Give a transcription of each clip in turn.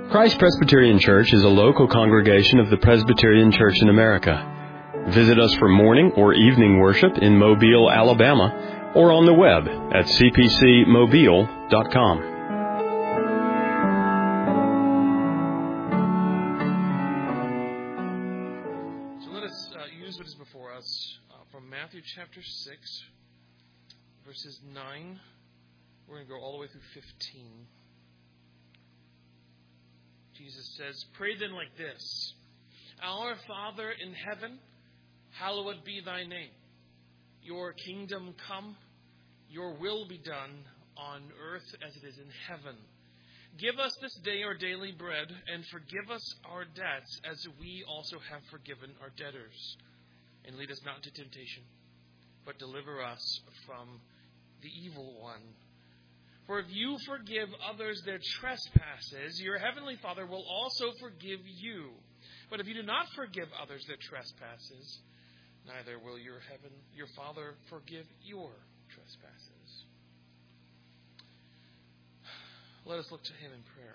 Christ Presbyterian Church is a local congregation of the Presbyterian Church in America. Visit us for morning or evening worship in Mobile, Alabama, or on the web at cpcmobile.com. So let us use what is before us from Matthew chapter 6, verses 9. We're going to go all the way through 15. Jesus says, "Pray then like this, Our Father in heaven, hallowed be thy name. Your kingdom come, your will be done on earth as it is in heaven. Give us this day our daily bread, and forgive us our debts as we also have forgiven our debtors. And lead us not into temptation, but deliver us from the evil one. For if you forgive others their trespasses, your heavenly Father will also forgive you. But if you do not forgive others their trespasses, neither will your Father forgive your trespasses." Let us look to Him in prayer.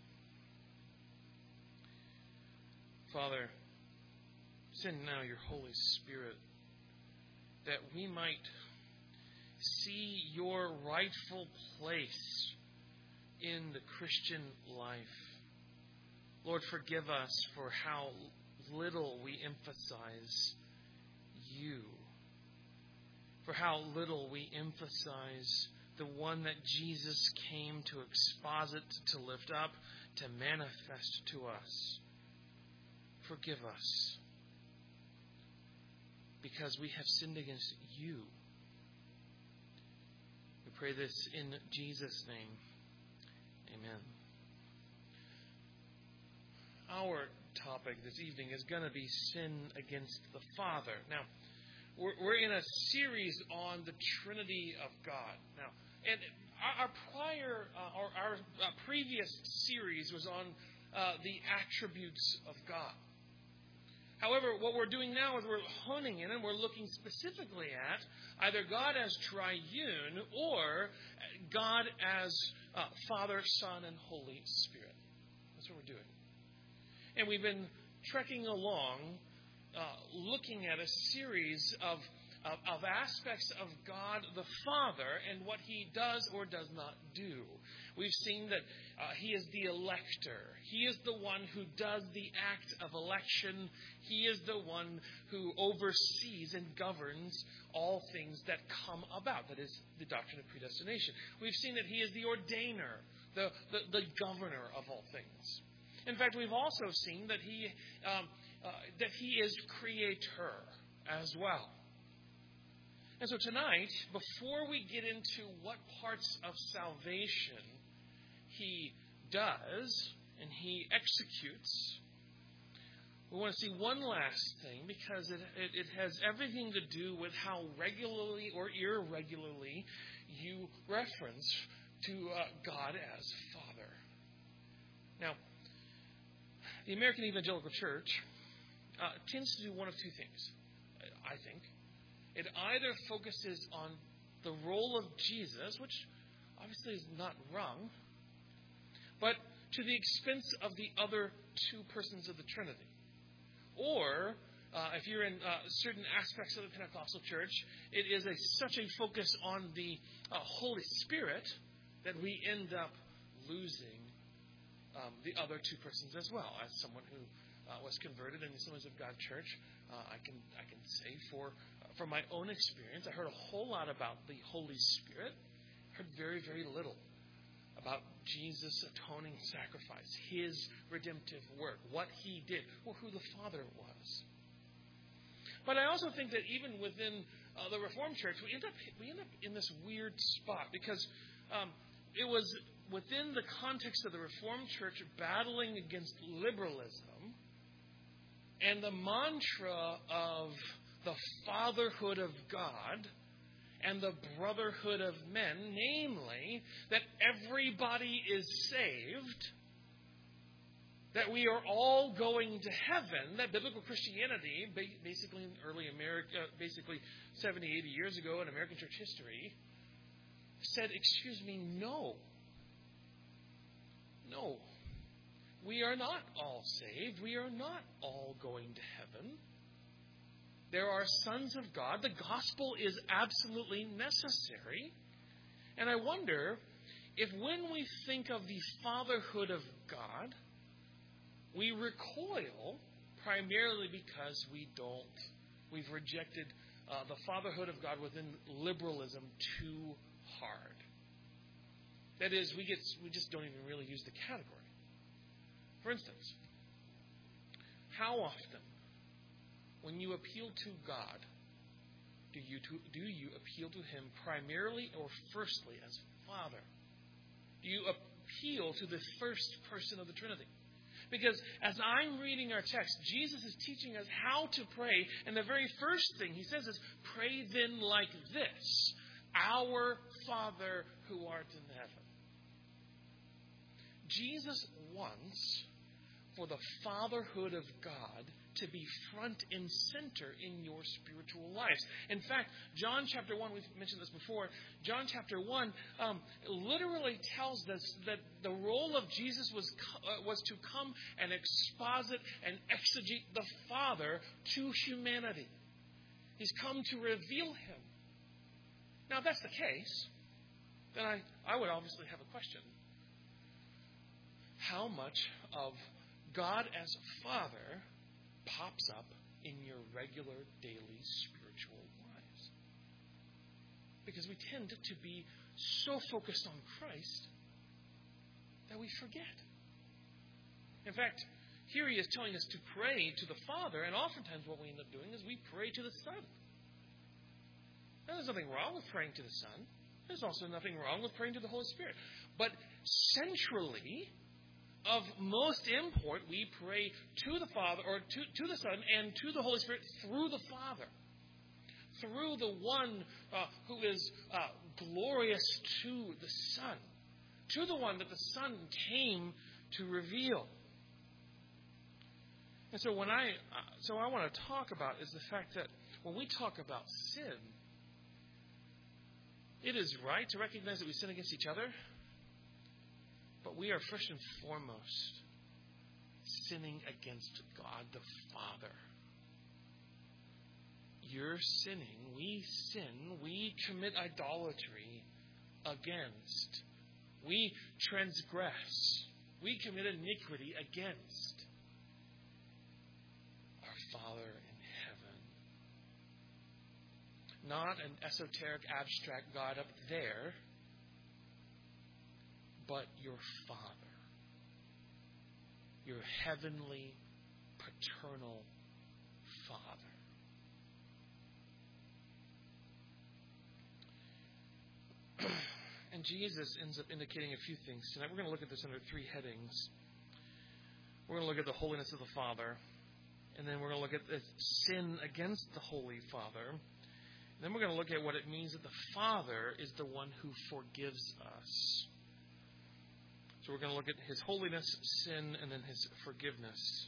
Father, send now your Holy Spirit that we might see your rightful place in the Christian life. Lord, forgive us for how little we emphasize you, for how little we emphasize the one that Jesus came to exposit, to lift up, to manifest to us. Forgive us, because we have sinned against you. We pray this in Jesus' name. Amen. Our topic this evening is going to be sin against the Father. Now, we're in a series on the Trinity of God. Now, and our previous series was on the attributes of God. However, what we're doing now is we're honing in and we're looking specifically at either God as triune or God as Father, Son, and Holy Spirit. That's what we're doing. And we've been trekking along, looking at a series of aspects of God the Father and what He does or does not do. We've seen that He is the elector. He is the one who does the act of election. He is the one who oversees and governs all things that come about. That is the doctrine of predestination. We've seen that He is the ordainer, the governor of all things. In fact, we've also seen that He is creator as well. And so tonight, before we get into what parts of salvation He does and He executes, we want to see one last thing, because it has everything to do with how regularly or irregularly you reference to God as Father. Now, the American Evangelical Church tends to do one of two things, I think. It either focuses on the role of Jesus, which obviously is not wrong, but to the expense of the other two persons of the Trinity. Or, if you're in certain aspects of the Pentecostal church, it is such a focus on the Holy Spirit that we end up losing the other two persons as well. As someone who was converted in the Assemblies of God Church, I can say from my own experience, I heard a whole lot about the Holy Spirit. I heard very, very little about Jesus' atoning sacrifice, His redemptive work, what He did, or who the Father was. But I also think that even within the Reformed Church, we end up in this weird spot, because it was within the context of the Reformed Church battling against liberalism and the mantra of the fatherhood of God and the brotherhood of men, namely that everybody is saved, that we are all going to heaven, that biblical Christianity, basically in early America, basically 70, 80 years ago in American church history, said, excuse me, no. we are not all saved. We are not all going to heaven. There are sons of God. The gospel is absolutely necessary. And I wonder if when we think of the fatherhood of God, we recoil primarily because we've rejected the fatherhood of God within liberalism too hard. That is, we just don't even really use the category. For instance, how often, when you appeal to God, do you appeal to Him primarily or firstly as Father? Do you appeal to the first person of the Trinity? Because as I'm reading our text, Jesus is teaching us how to pray, and the very first thing He says is, pray then like this, our Father who art in heaven. Jesus wants for the fatherhood of God to be front and center in your spiritual lives. In fact, John chapter 1, we've mentioned this before, John chapter 1 literally tells us that the role of Jesus was to come and exposit and exegete the Father to humanity. He's come to reveal Him. Now, if that's the case, then I would obviously have a question. How much of God as Father pops up in your regular daily spiritual lives? Because we tend to be so focused on Christ that we forget. In fact, here He is telling us to pray to the Father, and oftentimes what we end up doing is we pray to the Son. Now, there's nothing wrong with praying to the Son. There's also nothing wrong with praying to the Holy Spirit. But centrally, of most import, we pray to the Father, or to the Son, and to the Holy Spirit through the Father. Through the one who is glorious to the Son. To the one that the Son came to reveal. And so what I want to talk about is the fact that when we talk about sin, it is right to recognize that we sin against each other. But we are first and foremost sinning against God the Father. You're sinning. We sin. We commit idolatry against. We transgress. We commit iniquity against our Father in heaven. Not an esoteric, abstract God up there, but your Father, your heavenly, paternal Father. And Jesus ends up indicating a few things. Tonight we're going to look at this under three headings. We're going to look at the holiness of the Father, and then we're going to look at the sin against the Holy Father. And then we're going to look at what it means that the Father is the one who forgives us. So we're going to look at His holiness, sin, and then His forgiveness.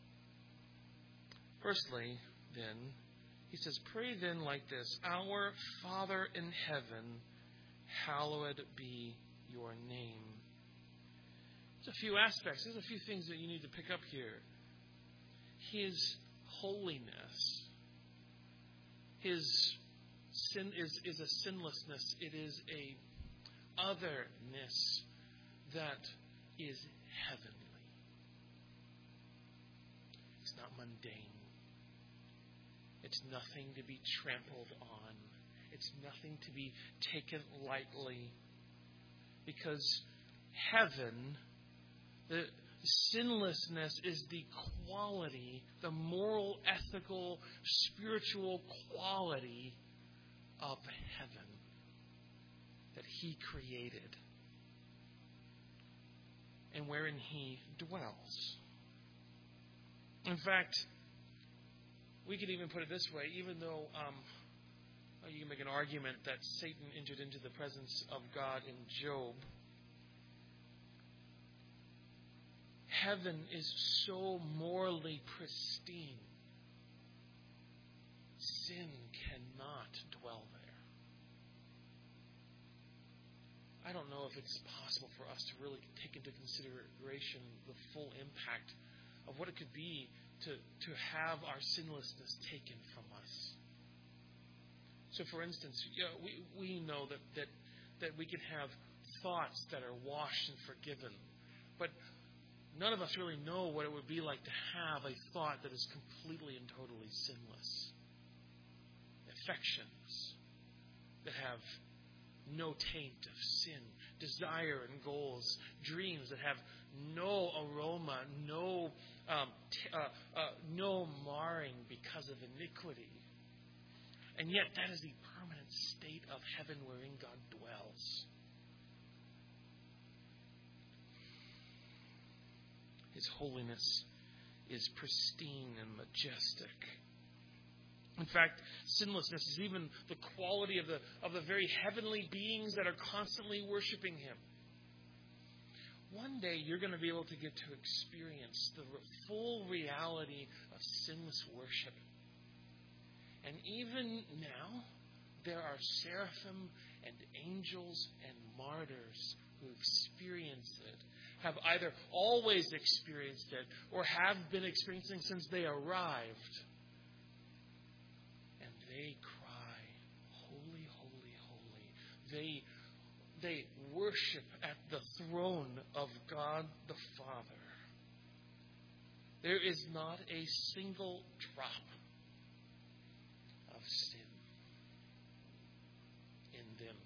Firstly, then, He says, pray then like this, our Father in heaven, hallowed be your name. There's a few aspects, there's a few things that you need to pick up here. His holiness, His sin is a sinlessness. It is a otherness that is heavenly. It's not mundane. It's nothing to be trampled on. It's nothing to be taken lightly. Because heaven, the sinlessness is the quality, the moral, ethical, spiritual quality of heaven that He created and wherein He dwells. In fact, we could even put it this way, even though you can make an argument that Satan entered into the presence of God in Job, heaven is so morally pristine. Sin cannot dwell there. I don't know if it's possible for us to really take into consideration the full impact of what it could be to have our sinlessness taken from us. So, for instance, we know that we can have thoughts that are washed and forgiven, but none of us really know what it would be like to have a thought that is completely and totally sinless. Affections that have no taint of sin, desire and goals, dreams that have no aroma, no marring because of iniquity. And yet that is the permanent state of heaven wherein God dwells. His holiness is pristine and majestic. In fact, sinlessness is even the quality of the very heavenly beings that are constantly worshiping Him. One day you're going to be able to get to experience the full reality of sinless worship. And even now, there are seraphim and angels and martyrs who experience it, have either always experienced it or have been experiencing since they arrived. And they cry, holy, holy, holy. They worship at the throne of God the Father. There is not a single drop of sin in them.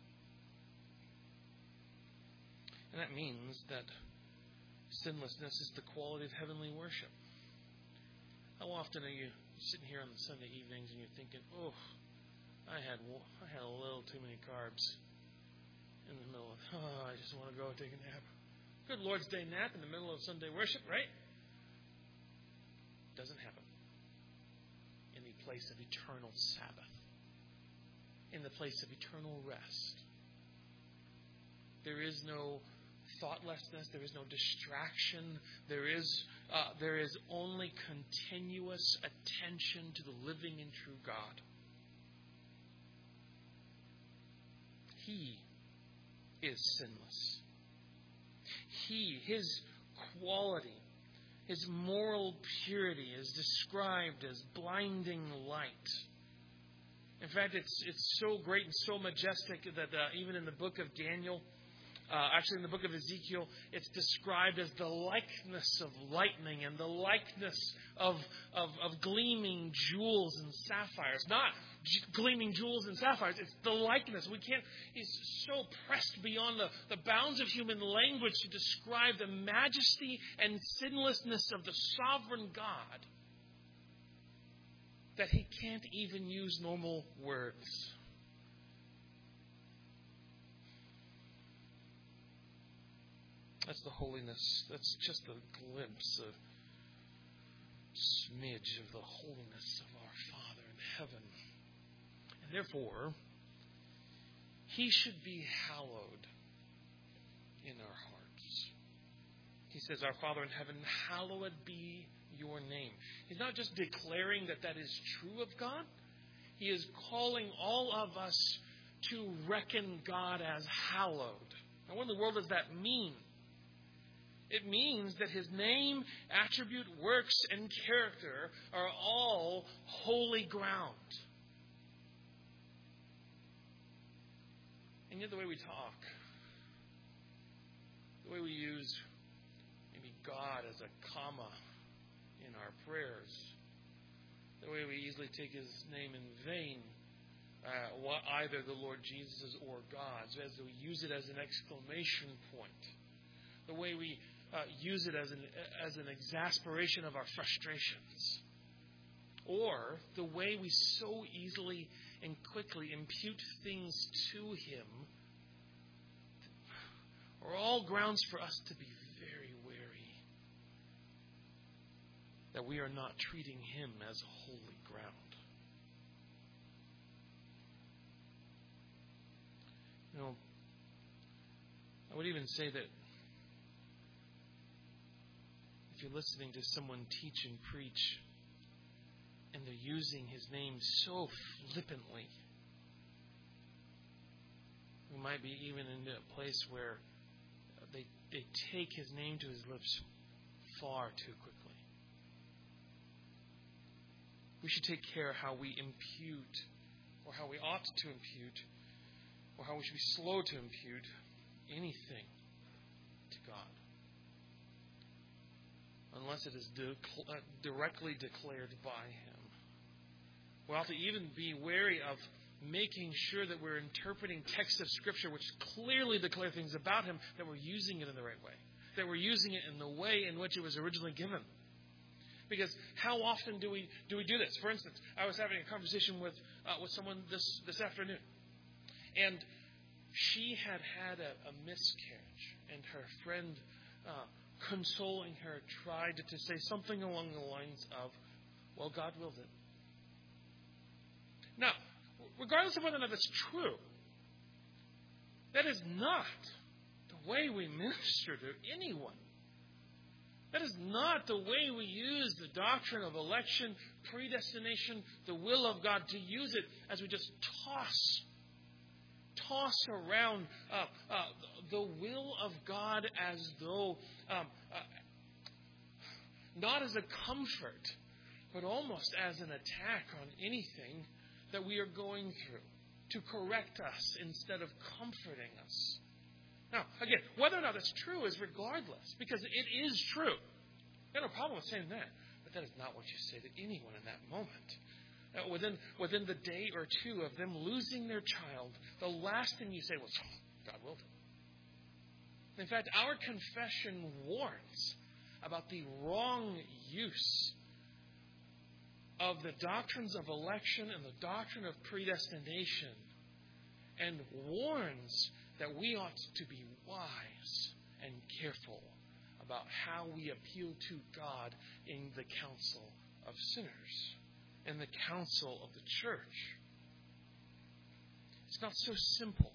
And that means that sinlessness is the quality of heavenly worship. How often are you sitting here on the Sunday evenings and you're thinking, oh, I had a little too many carbs in the middle of, I just want to go take a nap. Good Lord's Day nap in the middle of Sunday worship, right? Doesn't happen in the place of eternal Sabbath, in the place of eternal rest. There is no thoughtlessness. There is no distraction. There is only continuous attention to the living and true God. He is sinless. His quality, His moral purity is described as blinding light. In fact, it's so great and so majestic that even in the book of Daniel, actually in the book of Ezekiel, it's described as the likeness of lightning and the likeness of gleaming jewels and sapphires. Not gleaming jewels and sapphires, it's the likeness. It's so pressed beyond the bounds of human language to describe the majesty and sinlessness of the sovereign God that He can't even use normal words. That's the holiness. That's just a glimpse, a smidge of the holiness of our Father in heaven. And therefore, He should be hallowed in our hearts. He says, our Father in heaven, hallowed be your name. He's not just declaring that is true of God. He is calling all of us to reckon God as hallowed. Now, what in the world does that mean? It means that His name, attribute, works, and character are all holy ground. And yet the way we talk, the way we use maybe God as a comma in our prayers, the way we easily take His name in vain, either the Lord Jesus or God's, as we use it as an exclamation point, the way we use it as an exasperation of our frustrations, or the way we so easily and quickly impute things to Him, are all grounds for us to be very wary that we are not treating Him as holy ground. You know, I would even say that if you're listening to someone teach and preach and they're using His name so flippantly, We might be even in a place where they take His name to His lips far too quickly. We should take care how we impute, or how we ought to impute, or how we should be slow to impute anything to God, unless it is directly declared by Him. We ought to even be wary of making sure that we're interpreting texts of Scripture which clearly declare things about Him, that we're using it in the right way, that we're using it in the way in which it was originally given. Because how often do we do this? For instance, I was having a conversation with someone this afternoon, and she had a miscarriage, and her friend, consoling her, tried to say something along the lines of, "Well, God willed it." Now, regardless of whether or not that's true, that is not the way we minister to anyone. That is not the way we use the doctrine of election, predestination, the will of God, to use it as we just toss around the will of God as though, not as a comfort, but almost as an attack on anything that we are going through, to correct us instead of comforting us. Now, again, whether or not it's true is regardless, because it is true. Got no problem with saying that, but that is not what you say to anyone in that moment. Within the day or two of them losing their child, the last thing you say was, "God willed it." In fact, our confession warns about the wrong use of the doctrines of election and the doctrine of predestination, and warns that we ought to be wise and careful about how we appeal to God in the council of sinners, in the council of the church. It's not so simple.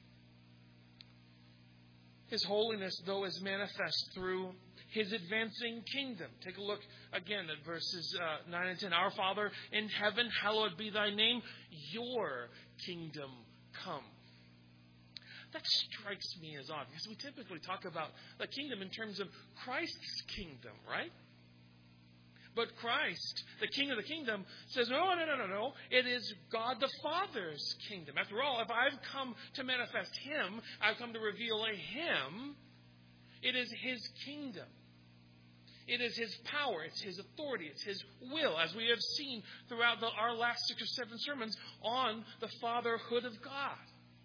His holiness, though, is manifest through His advancing kingdom. Take a look again at verses 9 and 10. Our Father in heaven, hallowed be thy name. Your kingdom come. That strikes me as odd, because we typically talk about the kingdom in terms of Christ's kingdom, right? But Christ, the King of the kingdom, says, no. It is God the Father's kingdom. After all, if I've come to manifest Him, I've come to reveal Him. It is His kingdom. It is His power. It's His authority. It's His will, as we have seen throughout our last 6 or 7 sermons on the fatherhood of God.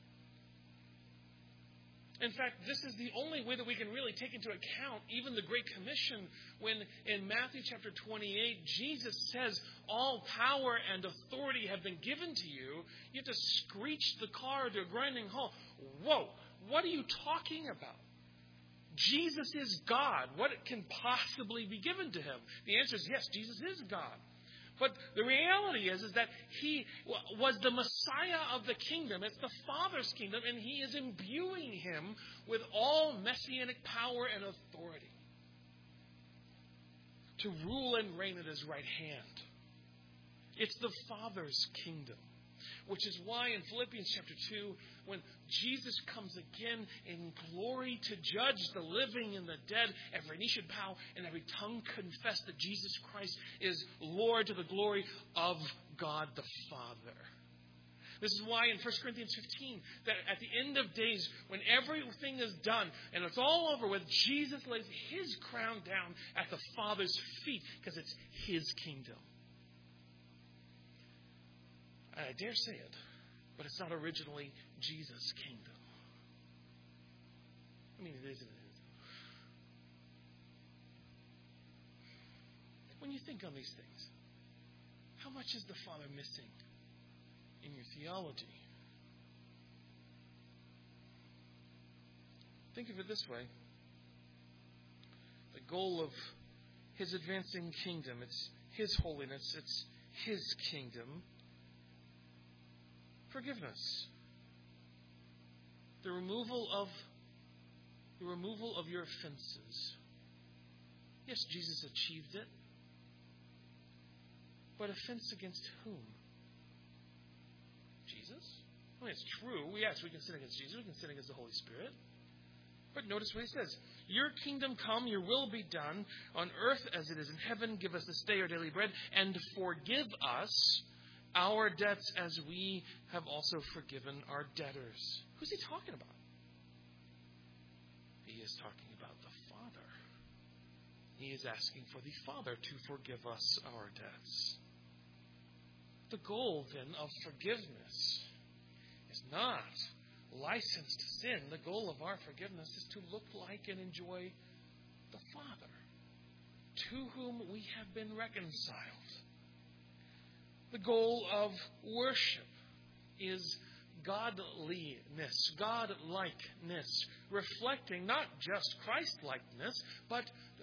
In fact, this is the only way that we can really take into account even the Great Commission, when in Matthew chapter 28, Jesus says, all power and authority have been given to you. You have to screech the car to a grinding halt. Whoa, what are you talking about? Jesus is God. What can possibly be given to Him? The answer is yes, Jesus is God. But the reality is that He was the Messiah of the kingdom. It's the Father's kingdom, and He is imbuing Him with all messianic power and authority to rule and reign at His right hand. It's the Father's kingdom, which is why in Philippians chapter 2, when Jesus comes again in glory to judge the living and the dead, every knee should bow and every tongue confess that Jesus Christ is Lord, to the glory of God the Father. This is why in 1 Corinthians 15, that at the end of days, when everything is done and it's all over with, Jesus lays His crown down at the Father's feet, because it's His kingdom. I dare say it, but it's not originally Jesus' kingdom. I mean, it is and it isn't. When you think on these things, how much is the Father missing in your theology? Think of it this way. The goal of His advancing kingdom, it's His holiness, it's His kingdom. Forgiveness. The removal of your offenses. Yes, Jesus achieved it. But offense against whom? Jesus? I mean, it's true. Yes, we can sin against Jesus. We can sin against the Holy Spirit. But notice what he says. Your kingdom come, your will be done on earth as it is in heaven. Give us this day our daily bread, and forgive us our debts as we have also forgiven our debtors. Who's he talking about? He is talking about the Father. He is asking for the Father to forgive us our debts. The goal, then, of forgiveness is not license to sin. The goal of our forgiveness is to look like and enjoy the Father, to whom we have been reconciled. The goal of worship is godliness, godlikeness, reflecting not just Christ-likeness, but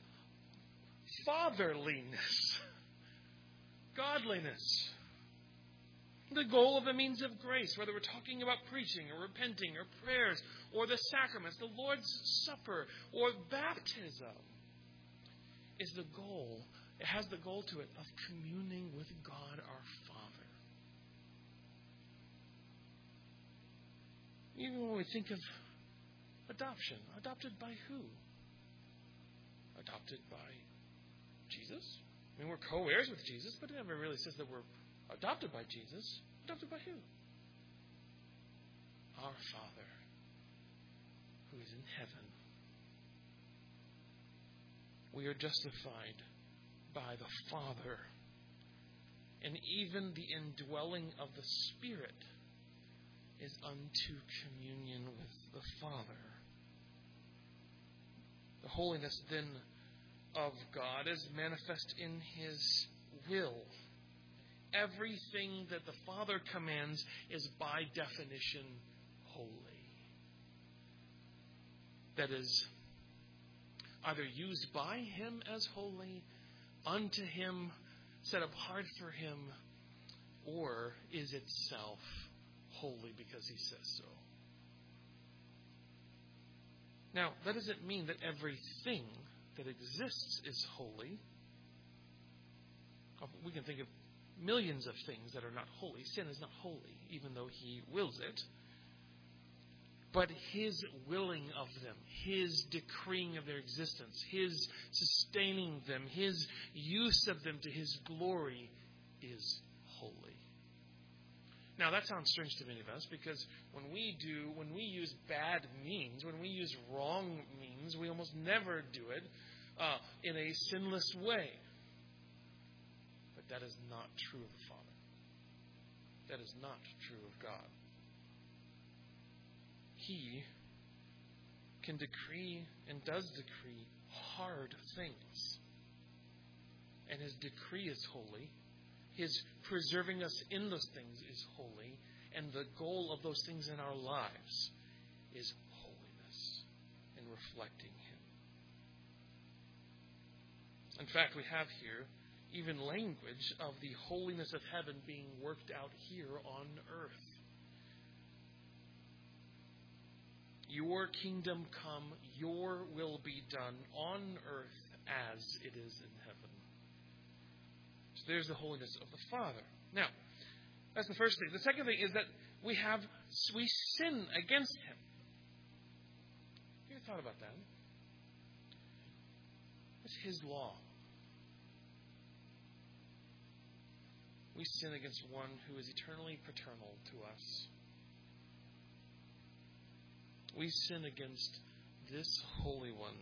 fatherliness, godliness. The goal of the means of grace, whether we're talking about preaching or repenting or prayers or the sacraments, the Lord's Supper or baptism, is the goal. It has the goal to it of communing with God our Father. Even when we think of adoption, adopted by who? Adopted by Jesus. I mean, we're co-heirs with Jesus, but it never really says that we're adopted by Jesus. Adopted by who? Our Father, who is in heaven. We are justified by the Father. And even the indwelling of the Spirit is unto communion with the Father. The holiness, then, of God is manifest in His will. Everything that the Father commands is by definition holy. That is either used by Him as holy, unto Him, set apart for Him, or is itself holy because He says so. Now, that doesn't mean that everything that exists is holy. We can think of millions of things that are not holy. Sin is not holy, even though He wills it. But His willing of them, His decreeing of their existence, His sustaining them, His use of them to His glory is holy. Now, that sounds strange to many of us, because when we use bad means, when we use wrong means, we almost never do it in a sinless way. But that is not true of the Father. That is not true of God. He can decree and does decree hard things. And His decree is holy. His preserving us in those things is holy. And the goal of those things in our lives is holiness and reflecting Him. In fact, we have here even language of the holiness of heaven being worked out here on earth. Your kingdom come, your will be done on earth as it is in heaven. So there's the holiness of the Father. Now, that's the first thing. The second thing is that we sin against Him. Have you ever thought about that? It's His law. We sin against one who is eternally paternal to us. We sin against this Holy One.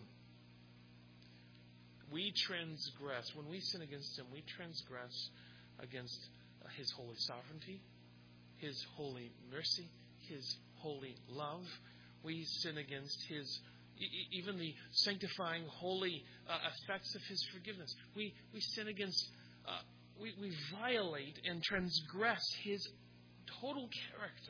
We transgress. When we sin against Him, we transgress against His holy sovereignty, His holy mercy, His holy love. We sin against His, even the sanctifying, holy effects of His forgiveness. We sin against, we violate and transgress His total character.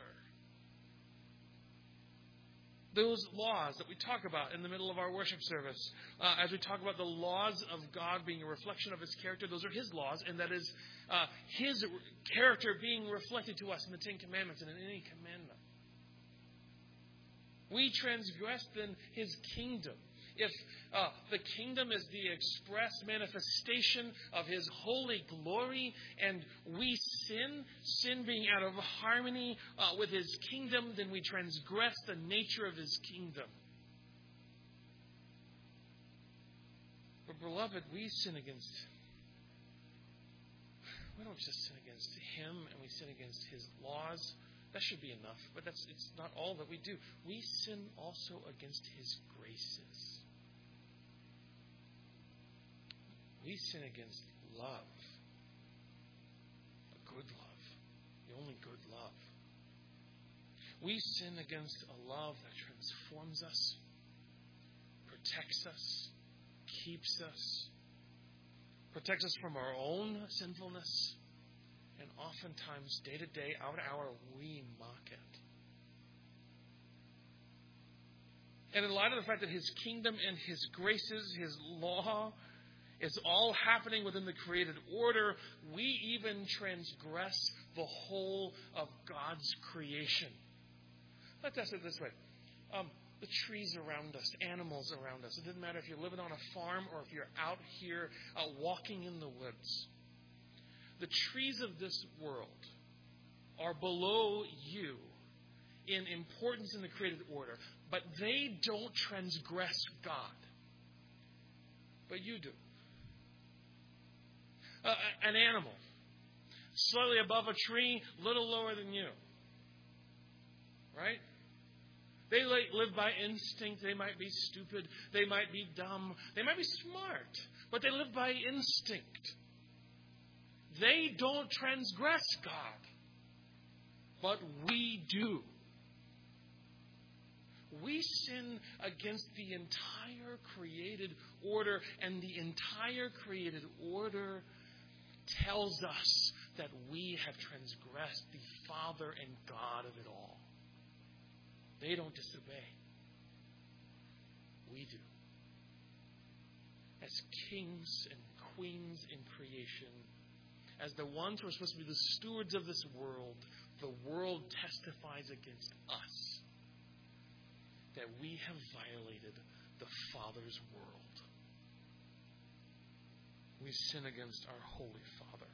Those laws that we talk about in the middle of our worship service, as we talk about the laws of God being a reflection of His character, those are His laws, and that is His character being reflected to us in the Ten Commandments and in any commandment. We transgress then His kingdom. if the kingdom is the express manifestation of His holy glory, and we sin being out of harmony with His kingdom, then we transgress the nature of His kingdom. But beloved, we don't just sin against Him and we sin against His laws. That should be enough, but it's not all that we do. We sin also against His graces. We sin against love. A good love. The only good love. We sin against a love that transforms us, protects us, keeps us, protects us from our own sinfulness, and oftentimes, day to day, hour to hour, we mock it. And in light of the fact that His kingdom and His graces, His law, is all happening within the created order, we even transgress the whole of God's creation. Let's ask it this way. The trees around us, animals around us. It doesn't matter if you're living on a farm or if you're out here walking in the woods. The trees of this world are below you in importance in the created order, but they don't transgress God. But you do. An animal, slightly above a tree, little lower than you. Right? They live by instinct. They might be stupid. They might be dumb. They might be smart. But they live by instinct. They don't transgress God. But we do. We sin against the entire created order. And the entire created order tells us that we have transgressed the Father and God of it all. They don't disobey. We do. As kings and queens in creation, as the ones who are supposed to be the stewards of this world, the world testifies against us that we have violated the Father's world. We sin against our Holy Father.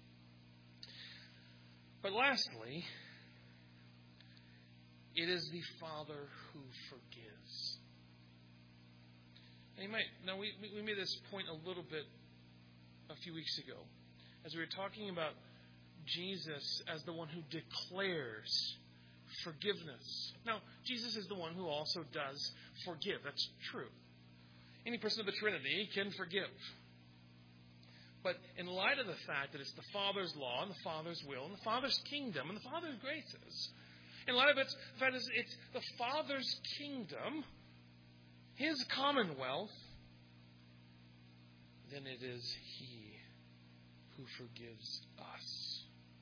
But lastly, it is the Father who forgives. And we made this point a little bit a few weeks ago as we were talking about Jesus as the one who declares forgiveness. Now, Jesus is the one who also does forgive. That's true. Any person of the Trinity can forgive. But in light of the fact that it's the Father's law and the Father's will and the Father's kingdom and the Father's graces, in light of it, the fact is it's the Father's kingdom, His commonwealth, then it is He who forgives us.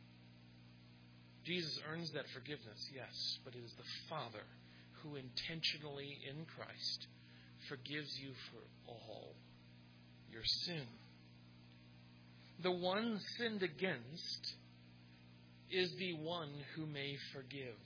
Jesus earns that forgiveness, yes, but it is the Father who intentionally in Christ forgives you for all your sin. The one sinned against is the one who may forgive.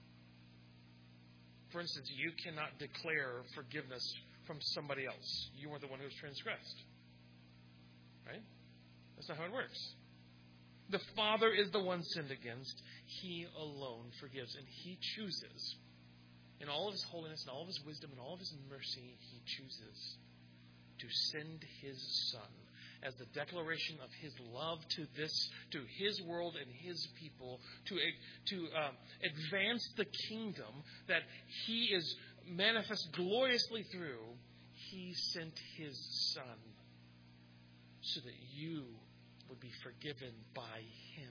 For instance, you cannot declare forgiveness from somebody else. You weren't the one who was transgressed. Right? That's not how it works. The Father is the one sinned against. He alone forgives. And He chooses, in all of His holiness and all of His wisdom and all of His mercy, He chooses to send His Son as the declaration of His love to His world and His people, to advance the kingdom that He is manifest gloriously through. He sent His Son so that you would be forgiven by Him,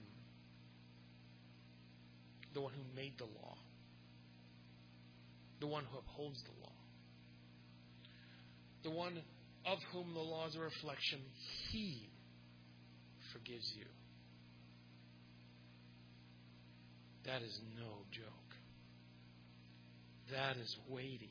the one who made the law, the one who upholds the law, the one of whom the law is a reflection. He forgives you. That is no joke. That is weighty.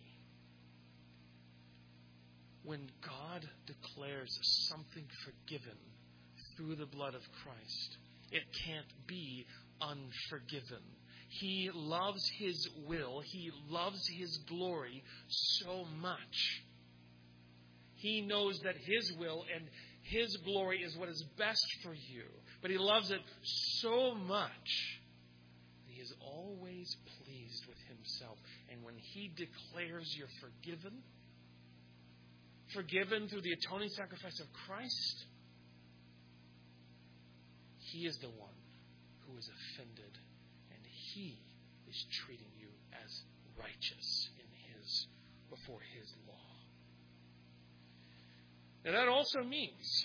When God declares something forgiven through the blood of Christ, it can't be unforgiven. He loves His will. He loves His glory so much He knows that His will and His glory is what is best for you. But He loves it so much that He is always pleased with Himself. And when He declares you're forgiven through the atoning sacrifice of Christ, He is the one who is offended, and He is treating you as righteous before His law. Now that also means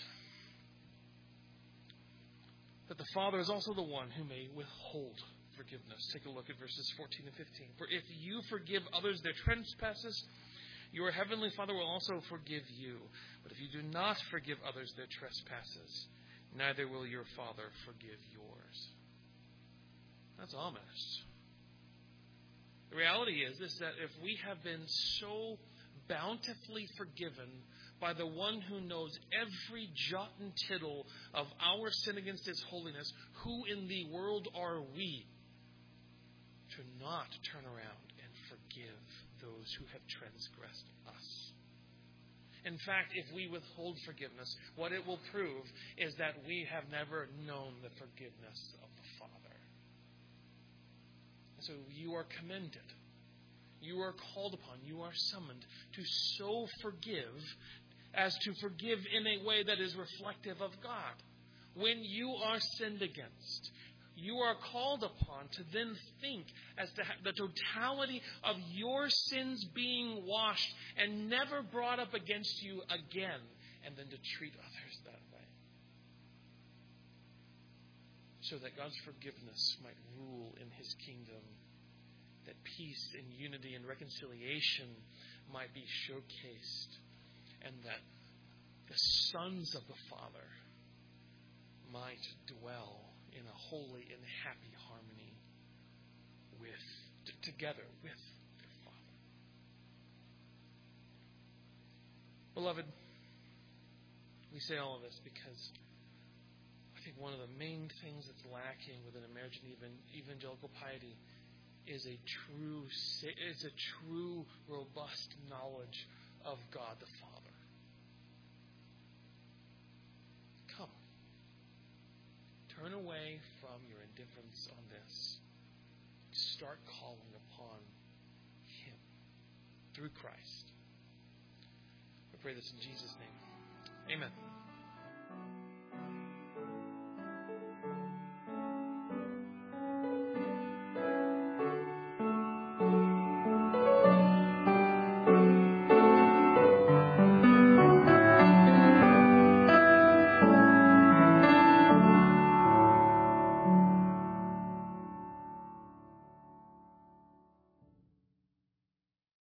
that the Father is also the one who may withhold forgiveness. Take a look at verses 14 and 15. For if you forgive others their trespasses, your heavenly Father will also forgive you. But if you do not forgive others their trespasses, neither will your Father forgive yours. That's ominous. The reality is that if we have been so bountifully forgiven by the one who knows every jot and tittle of our sin against His holiness, who in the world are we to not turn around and forgive those who have transgressed us? In fact, if we withhold forgiveness, what it will prove is that we have never known the forgiveness of the Father. So you are commended. You are called upon. You are summoned to so forgive as to forgive in a way that is reflective of God. When you are sinned against, you are called upon to then think as to the totality of your sins being washed and never brought up against you again, and then to treat others that way. So that God's forgiveness might rule in His kingdom, that peace and unity and reconciliation might be showcased, and that the sons of the Father might dwell in a holy and happy harmony together with their Father. Beloved, we say all of this because I think one of the main things that's lacking within American evangelical piety is a true, robust knowledge of God the Father. Come. Turn away from your indifference on this. Start calling upon Him through Christ. I pray this in Jesus' name. Amen.